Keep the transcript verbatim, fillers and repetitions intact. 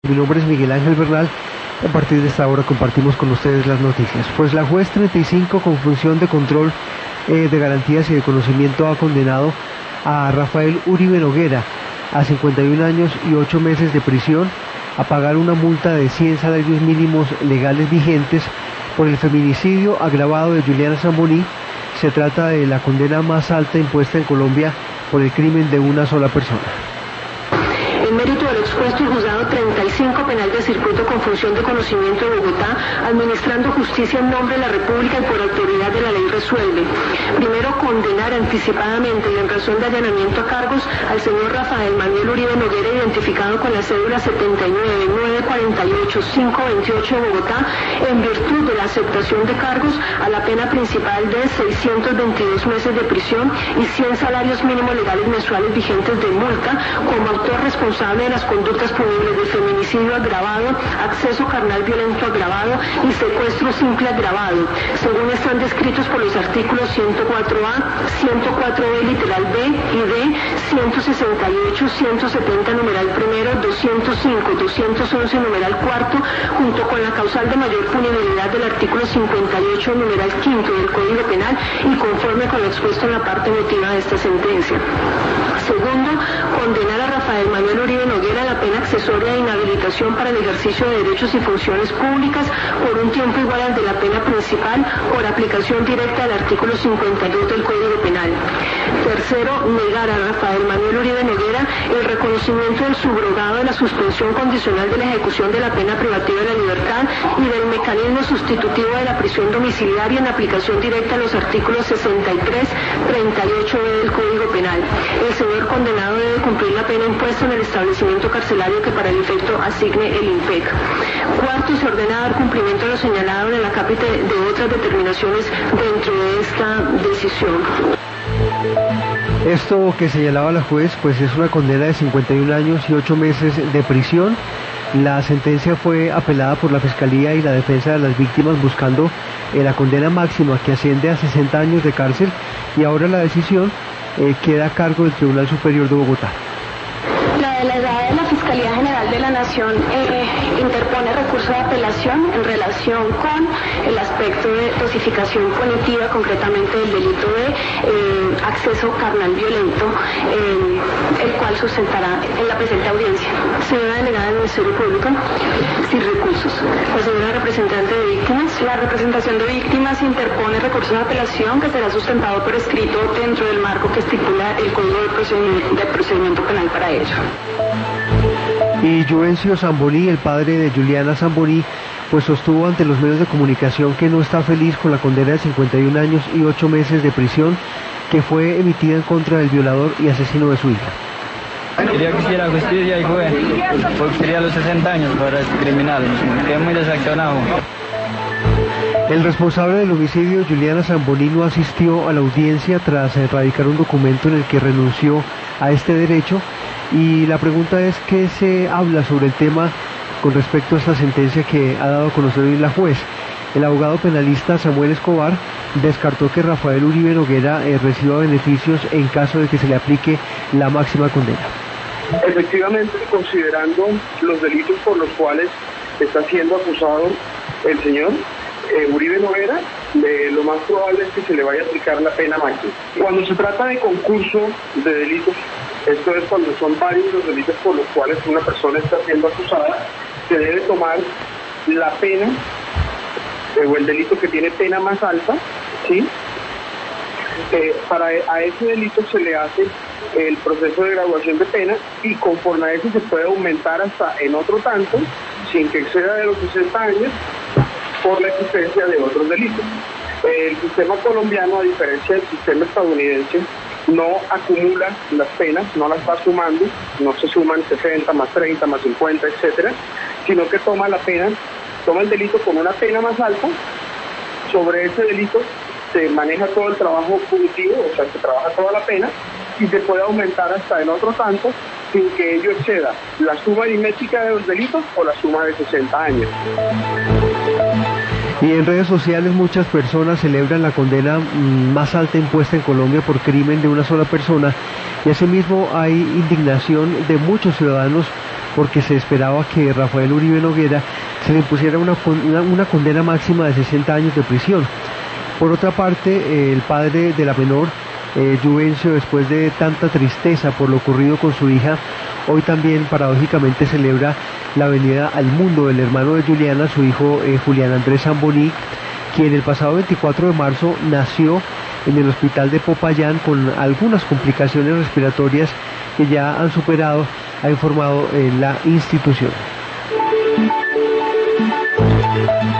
Mi nombre es Miguel Ángel Bernal. A partir de esta hora compartimos con ustedes las noticias. Pues la juez treinta y cinco con función de control eh, de garantías y de conocimiento ha condenado a Rafael Uribe Noguera a cincuenta y un años y ocho meses de prisión, a pagar una multa de cien salarios mínimos legales vigentes por el feminicidio agravado de Juliana Zamboní. Se trata de la condena más alta impuesta en Colombia por el crimen de una sola persona. En mérito del expuesto, el juzgado treinta y cinco penal de circuito con función de conocimiento de Bogotá, administrando justicia en nombre de la República y por autoridad de la ley, resuelve: primero, condenar anticipadamente y en razón de allanamiento a cargos al señor Rafael Manuel Uribe Noguera, identificado con la cédula setenta y nueve nueve cuarenta y ocho cinco veintiocho de Bogotá, en virtud de la aceptación de cargos, a la pena principal de seiscientos veintidós meses de prisión y cien salarios mínimos legales mensuales vigentes de multa, como autor responsable de las conductas punibles de feminicidio agravado, acceso carnal violento agravado y secuestro simple agravado, según están descritos por los artículos ciento cuatro A, ciento cuatro B literal B y D, ciento sesenta y ocho, ciento setenta numeral primero, doscientos cinco, doscientos once numeral cuarto, junto con la causal de mayor punibilidad del artículo cincuenta y ocho numeral quinto del Código Penal y conforme con lo expuesto en la parte motiva de esta sentencia. Segundo, condenar a Rafael Manuel Uribe Noguera a la pena accesoria de inhabilitación para el ejercicio de derechos y funciones públicas por un tiempo igual al de la pena principal por aplicación directa del artículo cincuenta y dos del Código Penal. Tercero, negar a Rafael Manuel Uribe Noguera el reconocimiento del subrogado de la suspensión condicional de la ejecución de la pena privativa de la libertad y del mecanismo sustitutivo de la prisión domiciliaria en aplicación directa a los artículos sesenta y tres, treinta y ocho B del Código Penal. El señor condenado debe cumplir la pena impuesta en el establecimiento carcelario que para el efecto asigne el INPEC. Cuarto, se ordena dar cumplimiento a lo señalado en el acápite de otras determinaciones dentro de esta decisión. Esto que señalaba la juez, pues es una condena de cincuenta y un años y ocho meses de prisión. La sentencia fue apelada por la Fiscalía y la defensa de las víctimas buscando eh, la condena máxima, que asciende a sesenta años de cárcel, y ahora la decisión eh, queda a cargo del Tribunal Superior de Bogotá. La delegada de la Fiscalía General de la Nación eh, interpone recurso de apelación en relación con el aspecto de dosificación punitiva, concretamente del delito de eh, acceso carnal violento, eh, el cual sustentará en la presente audiencia. Señora delegada del Ministerio Público. Sin recursos. La señora representante de víctimas. La representación de víctimas interpone recurso de apelación que será sustentado por escrito dentro del marco que estipula el Código de Procedimiento, de procedimiento Penal para ello. Y Juvencio Zamboní, el padre de Juliana Zamboní, pues sostuvo ante los medios de comunicación que no está feliz con la condena de cincuenta y un años y ocho meses de prisión que fue emitida en contra del violador y asesino de su hija. Quería que hiciera justicia y fue, porque quería los sesenta años para este criminal, me quedé muy decepcionado. El responsable del homicidio, Juliana Zamboní, no asistió a la audiencia tras erradicar un documento en el que renunció a este derecho, y la pregunta es: ¿qué se habla sobre el tema con respecto a esta sentencia que ha dado a conocer hoy la juez? El abogado penalista Samuel Escobar descartó que Rafael Uribe Noguera eh, reciba beneficios en caso de que se le aplique la máxima condena. Efectivamente, considerando los delitos por los cuales está siendo acusado el señor eh, Uribe Noguera, de lo más probable es que se le vaya a aplicar la pena máxima. Cuando se trata de concurso de delitos, esto es cuando son varios los delitos por los cuales una persona está siendo acusada, se debe tomar la pena eh, o el delito que tiene pena más alta, ¿sí? Eh, para a ese delito se le hace el proceso de graduación de pena y conforme a eso se puede aumentar hasta en otro tanto, sin que exceda de los sesenta años, por la existencia de otros delitos. El sistema colombiano, a diferencia del sistema estadounidense, no acumula las penas, no las va sumando, no se suman sesenta más treinta más cincuenta, etcétera, sino que toma la pena, toma el delito con una pena más alta. Sobre ese delito se maneja todo el trabajo punitivo, o sea, se trabaja toda la pena y se puede aumentar hasta en otro tanto sin que ello exceda la suma aritmética de los delitos o la suma de sesenta años. Y en redes sociales muchas personas celebran la condena más alta impuesta en Colombia por crimen de una sola persona, y asimismo hay indignación de muchos ciudadanos porque se esperaba que Rafael Uribe Noguera se le impusiera una, una, una condena máxima de sesenta años de prisión. Por otra parte, eh, el padre de la menor, eh, Juvencio, después de tanta tristeza por lo ocurrido con su hija, hoy también paradójicamente celebra la venida al mundo del hermano de Juliana, su hijo eh, Julián Andrés Zamboní, quien el pasado veinticuatro de marzo nació en el hospital de Popayán con algunas complicaciones respiratorias que ya han superado, ha informado eh, la institución.